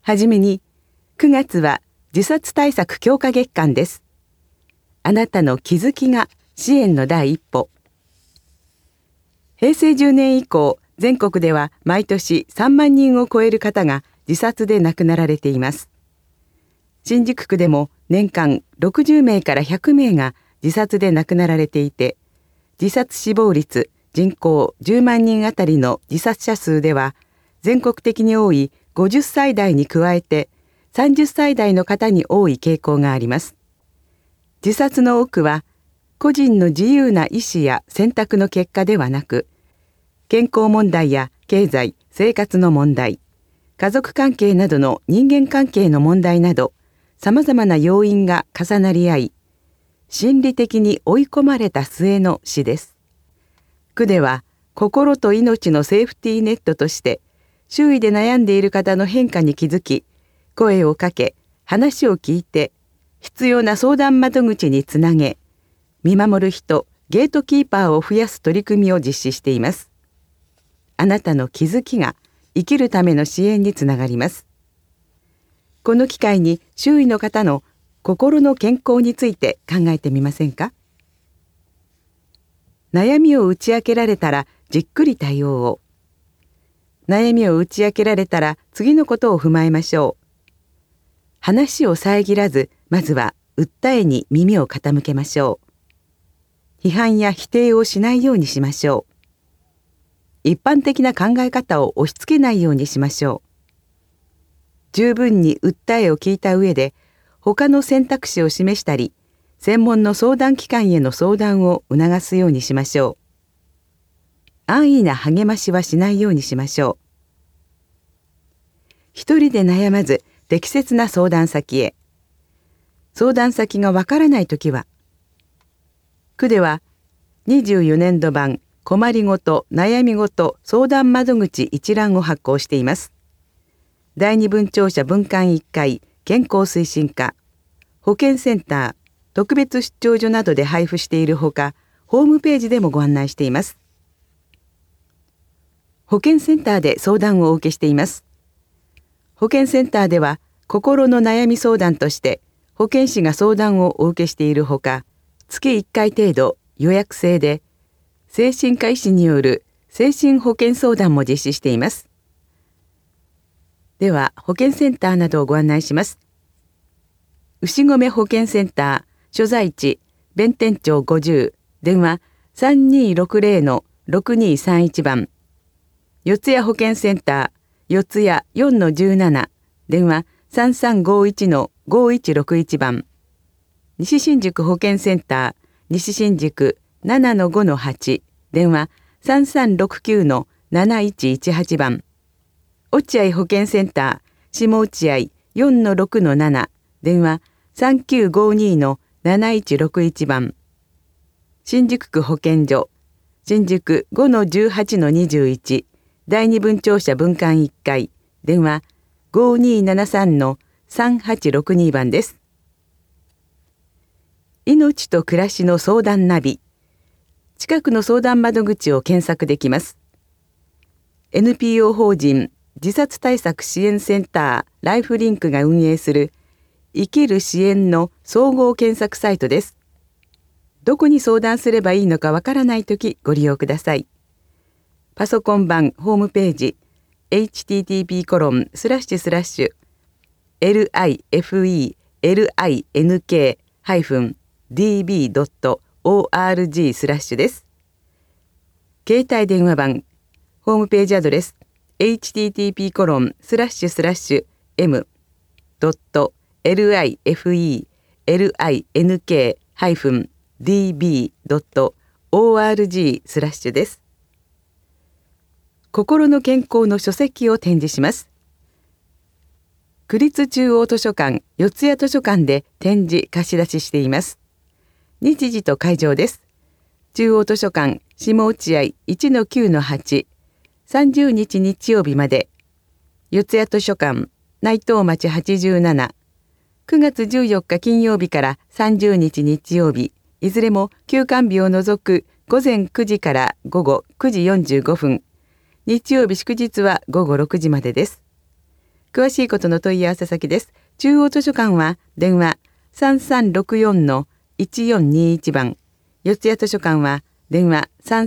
はじめに、9月は自殺対策強化月間です。あなたの気づきが支援の第一歩。平成10年以降、全国では毎年3万人を超える方が自殺で亡くなられています。新宿区でも年間60名から100名が自殺で亡くなられていて、自殺死亡率人口10万人あたりの自殺者数では、全国的に多い50歳代に加えて30歳代の方に多い傾向があります。自殺の多くは、個人の自由な意思や選択の結果ではなく、健康問題や経済・生活の問題、家族関係などの人間関係の問題など、さまざまな要因が重なり合い、心理的に追い込まれた末の死です。区では、心と命のセーフティーネットとして、周囲で悩んでいる方の変化に気づき、声をかけ、話を聞いて、必要な相談窓口につなげ、見守る人、ゲートキーパーを増やす取り組みを実施しています。あなたの気づきが生きるための支援につながります。この機会に周囲の方の心の健康について考えてみませんか？悩みを打ち明けられたらじっくり対応を。悩みを打ち明けられたら次のことを踏まえましょう。話を遮らず、まずは訴えに耳を傾けましょう。批判や否定をしないようにしましょう。一般的な考え方を押し付けないようにしましょう。十分に訴えを聞いた上で、他の選択肢を示したり、専門の相談機関への相談を促すようにしましょう。安易な励ましはしないようにしましょう。一人で悩まず、適切な相談先へ。相談先がわからないときは、区では24年度版困りごと悩みごと相談窓口一覧を発行しています。第二分庁舎分館1階健康推進課、保健センター、特別出張所などで配布しているほか、ホームページでもご案内しています。保健センターで相談をお受けしています。保健センターでは、心の悩み相談として、保健師が相談をお受けしているほか、月1回程度予約制で、精神科医師による精神保健相談も実施しています。では、保健センターなどをご案内します。牛込保健センター、所在地、弁天町50、電話3260-6231番。四谷保健センター、四谷 4-17、電話3351-5161番。西新宿保健センター、西新宿 7-5-8、電話3369-7118番。落合保健センター、下落合 4-6-7、電話3952-7161番。新宿区保健所、新宿 5-18-21、第二分庁舎分館1階、電話5273-3862番です。命と暮らしの相談ナビ。近くの相談窓口を検索できます。NPO 法人自殺対策支援センターライフリンクが運営する生きる支援の総合検索サイトです。どこに相談すればいいのかわからないときご利用ください。パソコン版ホームページ http://lifelink-db.org/ です。携帯電話版ホームページアドレス http://m.lifelink-db.org/ です。心の健康の書籍を展示します。区立中央図書館、四谷図書館で展示貸し出ししています。日時と会場です。中央図書館、下落合 1-9-8、30日日曜日まで。四谷図書館、内藤町87、9月14日金曜日から30日日曜日、いずれも休館日を除く午前9時から午後9時45分、日曜日祝日は午後6時までです。 詳しいことの問い合わせ先です。中央図書館は電話 3364-1421 番、四谷図書館は電話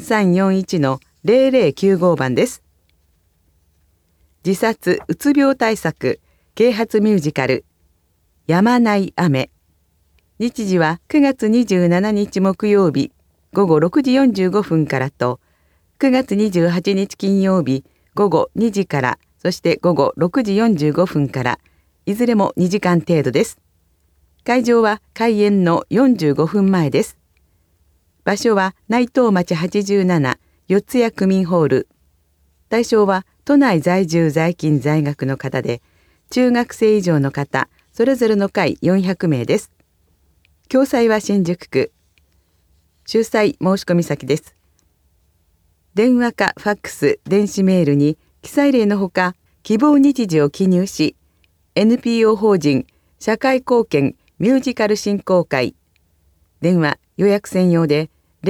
3341-0095 番です。自殺うつ病対策啓発ミュージカルやまない雨。日時は9月27日木曜日午後6時45分からと、9月28日金曜日午後2時から、そして午後6時45分から、いずれも2時間程度です。会場は開演の45分前です。場所は内藤町87四谷区民ホール。対象は都内在住在勤在学の方で、中学生以上の方、それぞれの会400名です。共催は新宿区。主催申し込み先です。電話かファックス、電子メールに記載例のほか希望日時を記入し、NPO 法人社会貢献ミュージカル振興会、電話予約専用で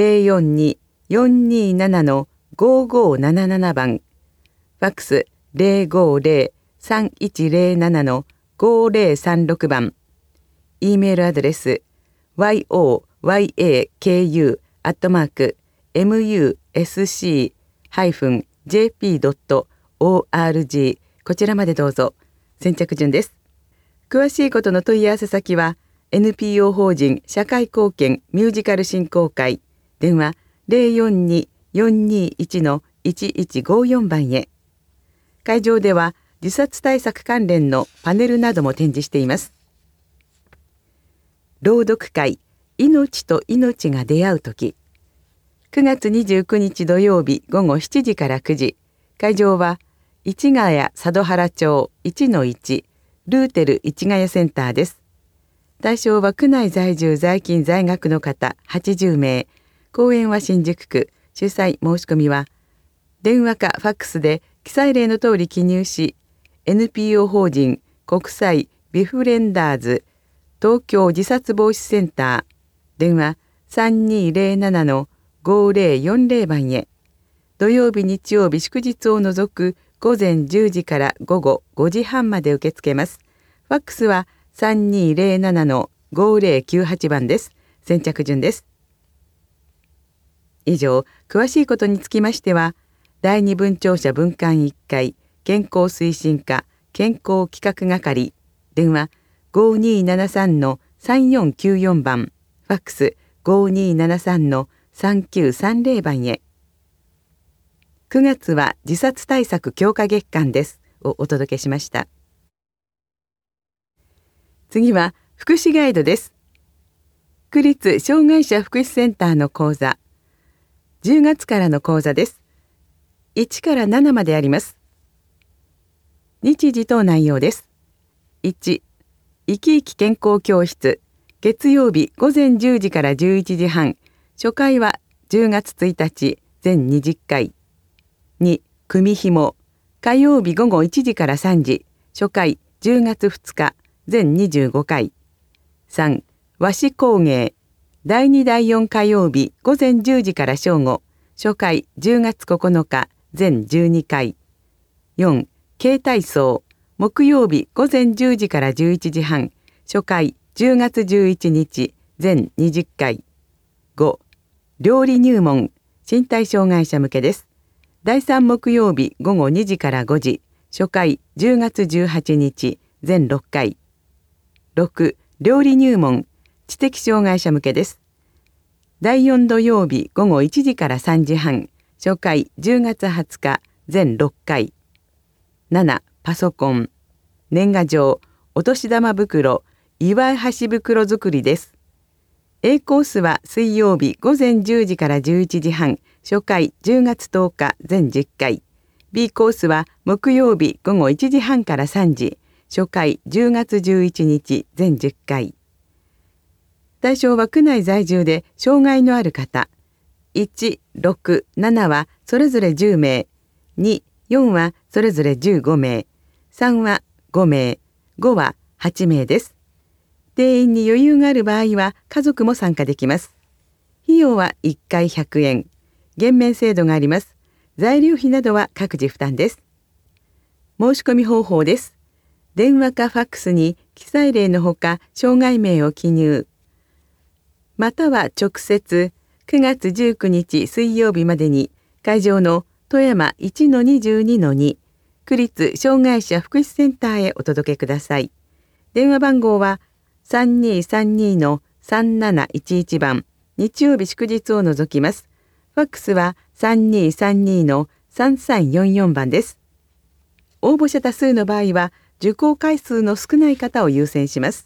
042-427-5577 番、ファックス 050-3107-5036 番、E メールアドレスyoyaku@musc-jp.org こちらまでどうぞ。先着順です。詳しいことの問い合わせ先は NPO 法人社会貢献ミュージカル振興会、電話 042-421-1154 番へ。会場では自殺対策関連のパネルなども展示しています。朗読会命と命が出会う時、9月29日土曜日午後7時から9時、会場は市ヶ谷佐渡原町 1-1 ルーテル市ヶ谷センターです。対象は区内在住在勤在学の方80名。公演は新宿区。主催申し込みは電話かファックスで記載例の通り記入し、 NPO 法人国際ビフレンダーズ東京自殺防止センター、電話 3207-5040 番へ。土曜日日曜日祝日を除く午前10時から午後5時半まで受け付けます。ファックスは 3207-5098 番です。先着順です。以上、詳しいことにつきましては、第二文庁舎分館1階健康推進課健康企画係、電話 5273-3494 番、ファックス 5273-3930 番へ。9月は自殺対策強化月間ですをお届けしました。次は福祉ガイドです。区立障害者福祉センターの講座、10月からの講座です。1から7まであります。日時と内容です。1、生き生き健康教室、月曜日午前10時から11時半、初回は10月1日全20回。2、組紐、火曜日午後1時から3時、初回10月2日全25回。3、和紙工芸、第2第4火曜日午前10時から正午、初回10月9日全12回。4、軽体操、木曜日午前10時から11時半、初回10月11日全20回。5、料理入門、身体障害者向けです。第3木曜日午後2時から5時、初回10月18日全6回。6、料理入門、知的障害者向けです。第4土曜日午後1時から3時半、初回10月20日全6回。7、パソコン、年賀状、お年玉袋、祝い箸袋作りです。A コースは水曜日午前10時から11時半、初回10月10日全10回。B コースは木曜日午後1時半から3時、初回10月11日全10回。対象は区内在住で障害のある方。1、6、7はそれぞれ10名。2、4はそれぞれ15名。3は5名。5は8名です。定員に余裕がある場合は家族も参加できます。費用は1回100円。減免制度があります。材料費などは各自負担です。申し込み方法です。 電話かファックスに記載例のほか障害名を記入。または直接9月19日水曜日までに会場の富山 1-22-2 区立障害者福祉センターへお届けください。電話番号は 3232-3711 番、日曜日祝日を除きます。ファックスは 3232-3344 番です。応募者多数の場合は受講回数の少ない方を優先します。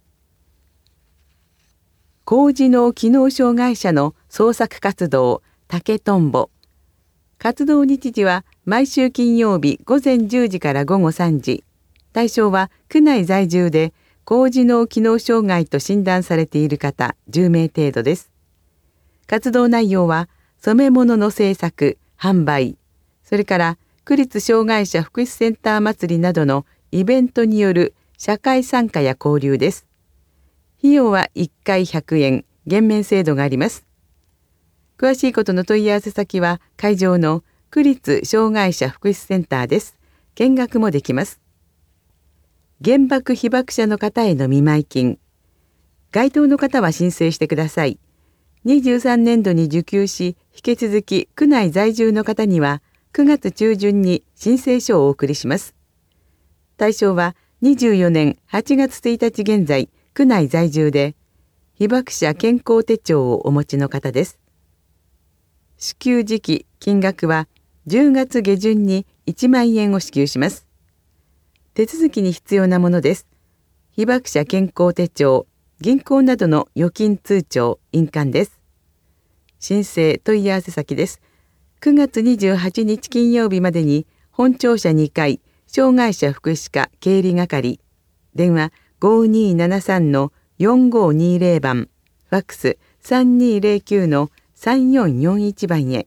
高次脳機能障害者の創作活動竹とんぼ。活動日時は毎週金曜日午前10時から午後3時。対象は区内在住で高次脳機能障害と診断されている方10名程度です。活動内容は染め物の制作、販売、それから区立障害者福祉センター祭りなどのイベントによる社会参加や交流です。費用は1回100円、減免制度があります。詳しいことの問い合わせ先は会場の区立障害者福祉センターです。見学もできます。原爆被爆者の方への見舞金。該当の方は申請してください。23年度に受給し、引き続き区内在住の方には9月中旬に申請書をお送りします。対象は24年8月1日現在、区内在住で、被爆者健康手帳をお持ちの方です。支給時期、金額は10月下旬に1万円を支給します。手続きに必要なものです。被爆者健康手帳、銀行などの預金通帳、印鑑です。申請問い合わせ先です。9月28日金曜日までに本庁舎2階、障害者福祉課経理係、電話5273-4520 番、ファックス3209-3441 番へ。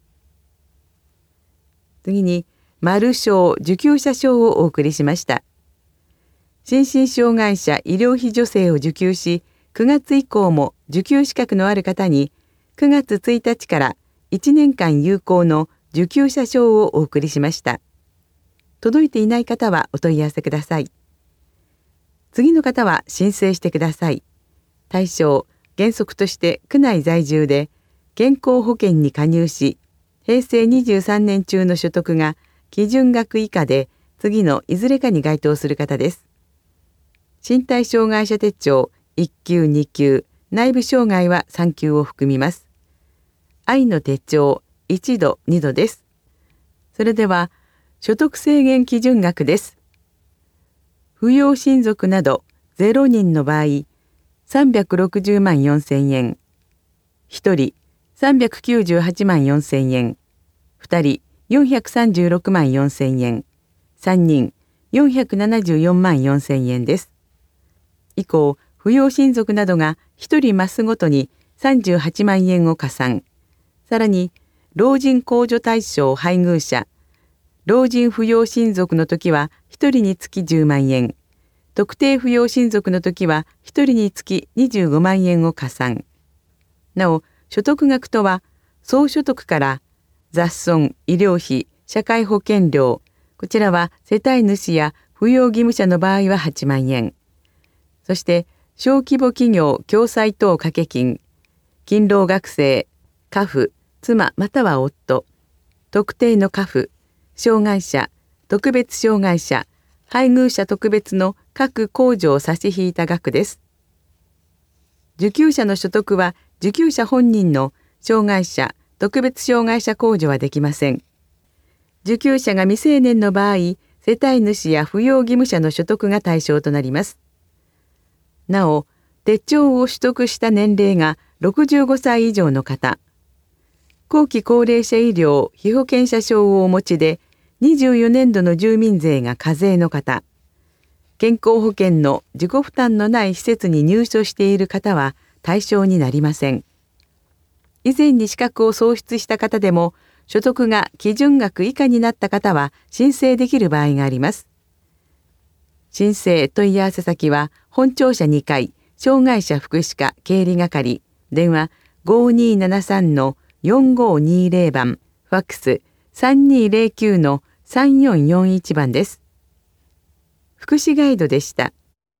次に、丸賞受給者証をお送りしました。心身障害者医療費助成を受給し、9月以降も受給資格のある方に、9月1日から1年間有効の受給者証をお送りしました。届いていない方はお問い合わせください。次の方は申請してください。対象、原則として区内在住で、健康保険に加入し、平成23年中の所得が基準額以下で、次のいずれかに該当する方です。身体障害者手帳1級2級、内部障害は3級を含みます。愛の手帳1度2度です。それでは、所得制限基準額です。扶養親族など0人の場合、360万4千円。1人398万4千円。2人436万4千円。3人474万4千円です。以降、扶養親族などが1人増すごとに38万円を加算。さらに、老人控除対象配偶者、老人扶養親族の時は1人につき10万円。特定扶養親族の時は1人につき25万円を加算。なお、所得額とは、総所得から雑損、医療費、社会保険料、こちらは世帯主や扶養義務者の場合は8万円。そして、小規模企業共済等掛け金、勤労学生、家父、妻または夫、特定の家父、障害者、特別障害者、配偶者特別の各控除を差し引いた額です。受給者の所得は受給者本人の障害者、特別障害者控除はできません。受給者が未成年の場合、世帯主や扶養義務者の所得が対象となります。なお、手帳を取得した年齢が65歳以上の方、後期高齢者医療被保険者証をお持ちで、24年度の住民税が課税の方、健康保険の自己負担のない施設に入所している方は対象になりません。以前に資格を喪失した方でも、所得が基準額以下になった方は申請できる場合があります。申請問い合わせ先は、本庁舎2階、障害者福祉課経理係、電話5273-4520 番、ファックス3209-3441 番です。 福祉ガイドでした。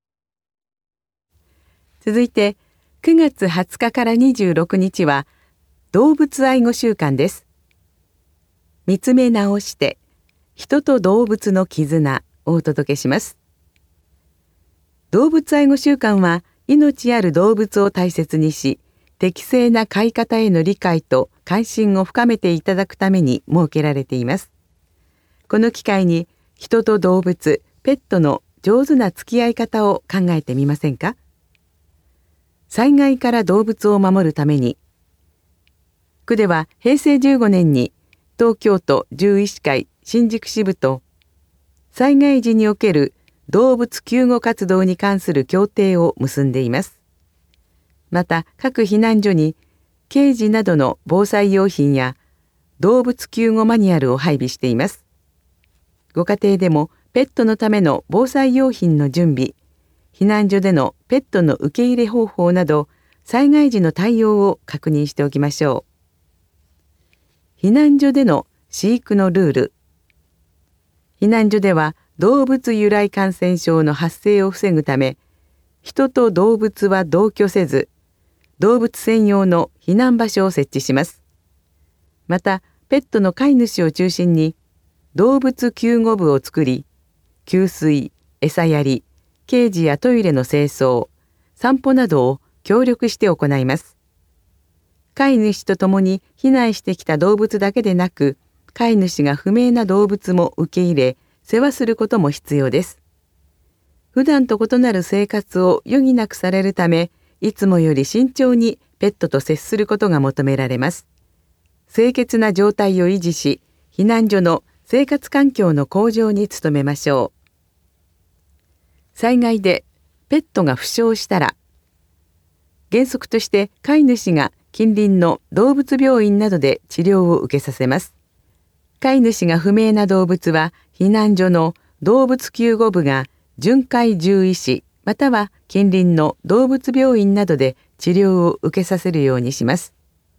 続いて9月20日から26日は動物愛護週間です。見つめ直して人と動物の絆をお届けします。動物愛護週間は命ある動物を大切にし、適正な飼い方への理解と関心を深めていただくために設けられています。この機会に人と動物、ペットの上手な付き合い方を考えてみませんか？災害から動物を守るために、区では平成15年に東京都獣医師会新宿支部と災害時における動物救護活動に関する協定を結んでいます。また各避難所に掲示などの防災用品や動物救護マニュアルを配備しています。ご家庭でもペットのための防災用品の準備、避難所でのペットの受け入れ方法など災害時の対応を確認しておきましょう。避難所での飼育のルール。避難所では動物由来感染症の発生を防ぐため、人と動物は同居せず、動物専用の避難場所を設置します。また、ペットの飼い主を中心に動物救護部を作り、給水、餌やり、ケージやトイレの清掃、散歩などを協力して行います。飼い主と共に避難してきた動物だけでなく、飼い主が不明な動物も受け入れ、世話することも必要です。普段と異なる生活を余儀なくされるため、いつもより慎重にペットと接することが求められます。清潔な状態を維持し、避難所の生活環境の向上に努めましょう。災害でペットが負傷したら、原則として飼い主が近隣の動物病院などで治療を受けさせます。飼い主が不明な動物は避難所の動物救護部が巡回獣医師または近隣の動物病院などで治療を受けさせるようにします。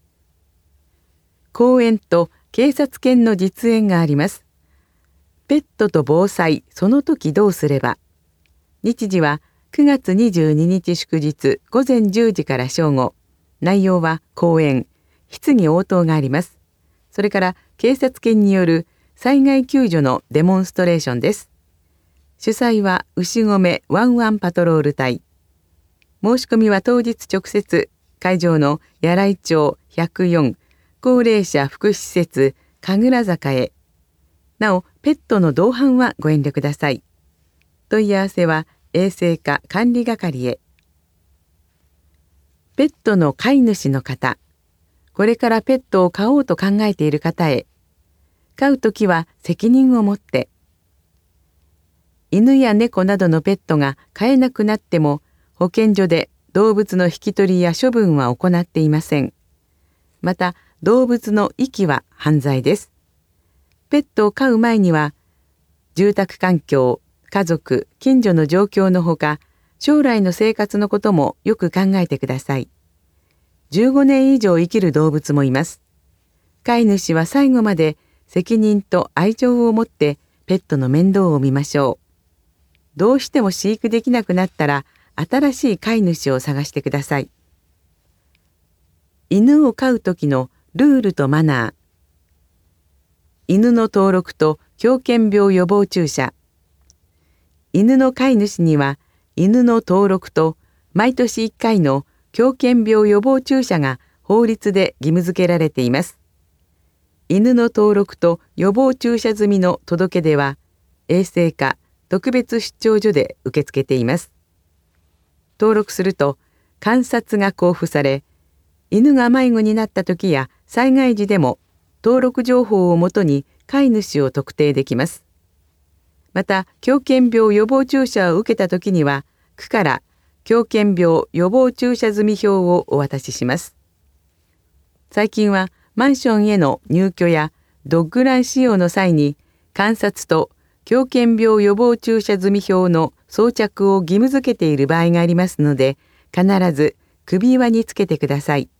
公園と警察犬の実演があります。ペットと防災、その時どうすれば。日時は9月22日祝日午前10時から正午。内容は講演、質疑応答があります。それから警察犬による災害救助のデモンストレーションです。主催は牛込ワンワンパトロール隊。申し込みは当日直接会場の柳井町104高齢者福祉施設神楽坂へ。なおペットの同伴はご遠慮ください。問い合わせは衛生課管理係へ。ペットの飼い主の方、これからペットを飼おうと考えている方へ。飼うときは責任を持って。犬や猫などのペットが飼えなくなっても保健所で動物の引き取りや処分は行っていません。また動物の遺棄は犯罪です。ペットを飼う前には住宅環境、家族、近所の状況のほか将来の生活のこともよく考えてください。15年以上生きる動物もいます。飼い主は最後まで責任と愛情を持ってペットの面倒を見ましょう。どうしても飼育できなくなったら新しい飼い主を探してください。犬を飼う時のルールとマナー。犬の登録と狂犬病予防注射。犬の飼い主には犬の登録と毎年1回の狂犬病予防注射が法律で義務付けられています。犬の登録と予防注射済みの届け出は衛生課特別出張所で受け付けています。登録すると鑑札が交付され、犬が迷子になった時や災害時でも登録情報をもとに飼い主を特定できます。また狂犬病予防注射を受けた時には区から狂犬病予防注射済表をお渡しします。最近はマンションへの入居やドッグラン使用の際に鑑札と狂犬病予防注射済表の装着を義務付けている場合がありますので、必ず首輪につけてください。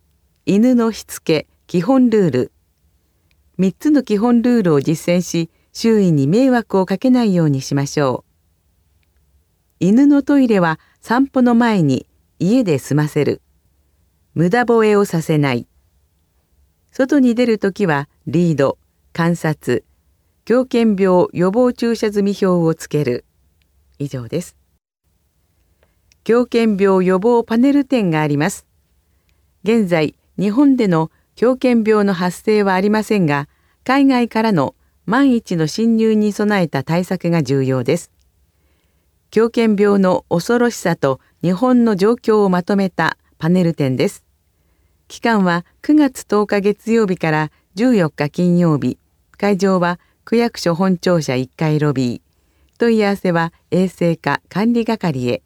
犬のしつけ基本ルール。3つの基本ルールを実践し、 周囲に迷惑をかけないようにしましょう。犬のトイレは散歩の前に家で済ませる。無駄吠えをさせない。外に出るときはリード、観察、狂犬病予防注射済表をつける。以上です。狂犬病予防パネル展があります。現在、日本での狂犬病の発生はありませんが、海外からの万一の侵入に備えた対策が重要です。狂犬病の恐ろしさと日本の状況をまとめたパネル展です。期間は9月10日月曜日から14日金曜日。会場は区役所本庁舎1階ロビー。問い合わせは衛生課管理係へ。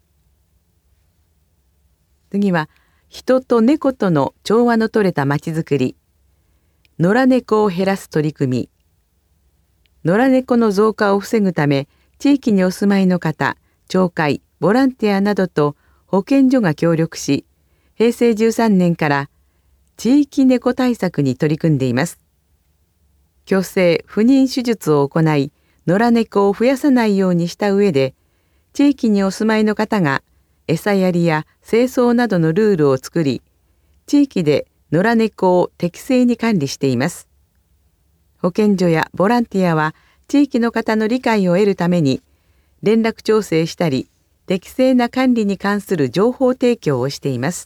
次は、人と猫との調和の取れたまちづくり。野良猫を減らす取り組み。野良猫の増加を防ぐため、地域にお住まいの方、町会、ボランティアなどと保健所が協力し、平成13年から地域猫対策に取り組んでいます。去勢・不妊手術を行い、野良猫を増やさないようにした上で、地域にお住まいの方が餌やりや清掃などのルールを作り、地域で野良猫を適正に管理しています。保健所やボランティアは地域の方の理解を得るために、連絡調整したり、適正な管理に関する情報提供をしています。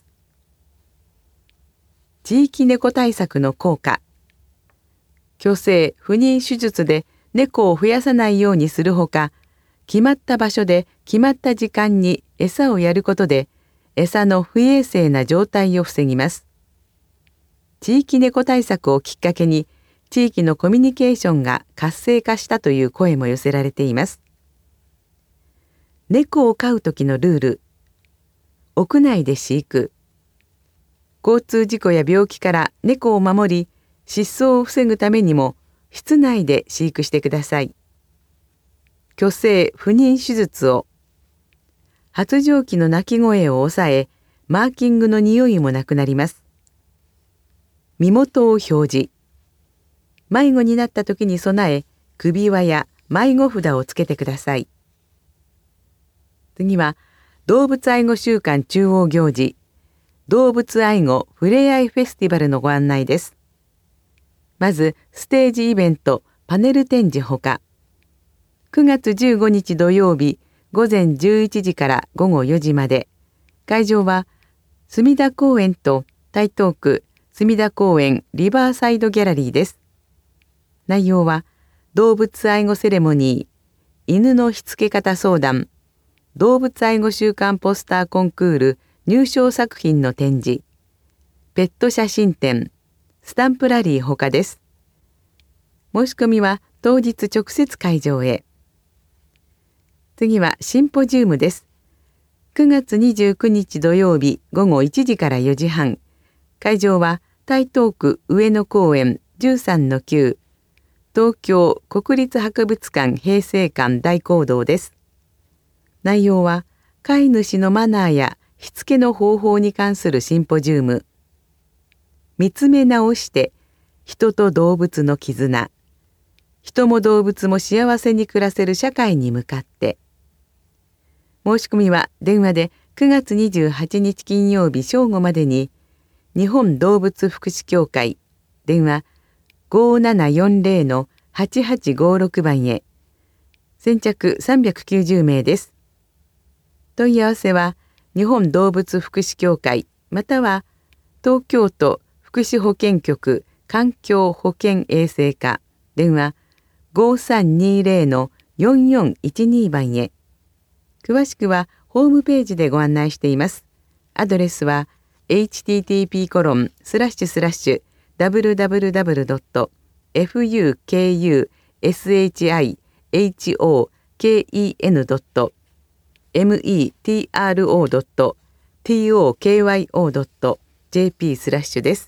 地域猫対策の効果。去勢・不妊手術で猫を増やさないようにするほか、決まった場所で決まった時間に餌をやることで、餌の不衛生な状態を防ぎます。地域猫対策をきっかけに、地域のコミュニケーションが活性化したという声も寄せられています。猫を飼う時のルール。屋内で飼育。交通事故や病気から猫を守り、失踪を防ぐためにも室内で飼育してください。去勢・不妊手術を。発情期の鳴き声を抑え、マーキングの匂いもなくなります。身元を表示。迷子になった時に備え、首輪や迷子札をつけてください。次は、動物愛護週間中央行事、動物愛護ふれあいフェスティバルのご案内です。まず、ステージイベント、パネル展示ほか、9月15日土曜日、午前11時から午後4時まで、会場は、隅田公園と台東区隅田公園リバーサイドギャラリーです。内容は、動物愛護セレモニー、犬のしつけ方相談、動物愛護週間ポスターコンクール入賞作品の展示、ペット写真展、スタンプラリーほかです。申し込みは当日直接会場へ。次はシンポジウムです。9月29日土曜日午後1時から4時半。会場は台東区上野公園 13-9、東京国立博物館平成館大講堂です。内容は飼い主のマナーやしつけの方法に関するシンポジウム。見つめ直して人と動物の絆。人も動物も幸せに暮らせる社会に向かって。申し込みは電話で9月28日金曜日正午までに、日本動物福祉協会電話 5740-8856 番へ。先着390名です。問い合わせは日本動物福祉協会または東京都福祉保健局環境保健衛生課電話 5320-4412 番へ。詳しくはホームページでご案内しています。アドレスは http://www.fukushihoko.tokyo.jp/ です。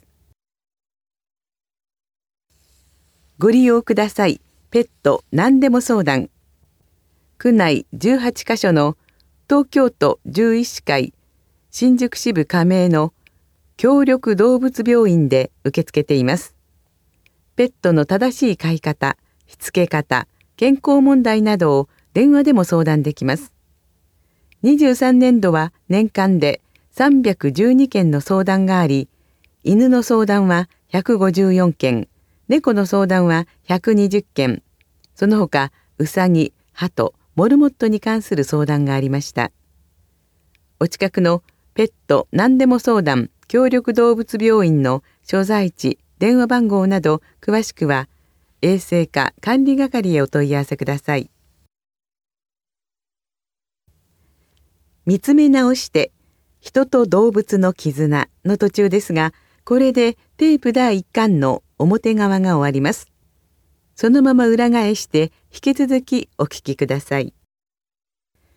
ご利用ください。ペット何でも相談。区内18カ所の東京都獣医師会新宿支部加盟の協力動物病院で受け付けています。ペットの正しい飼い方、しつけ方、 健康問題などを電話でも相談できます。23年度は年間で312件の相談があり、犬の相談は154件、猫の相談は120件、その他、うさぎ、鳩、モルモットに関する相談がありました。お近くのペット何でも相談協力動物病院の所在地、電話番号など詳しくは衛生課管理係へお問い合わせください。見つめ直して人と動物の絆の途中ですが、これでテープ第1巻の表側が終わります。そのまま裏返して引き続きお聞きください。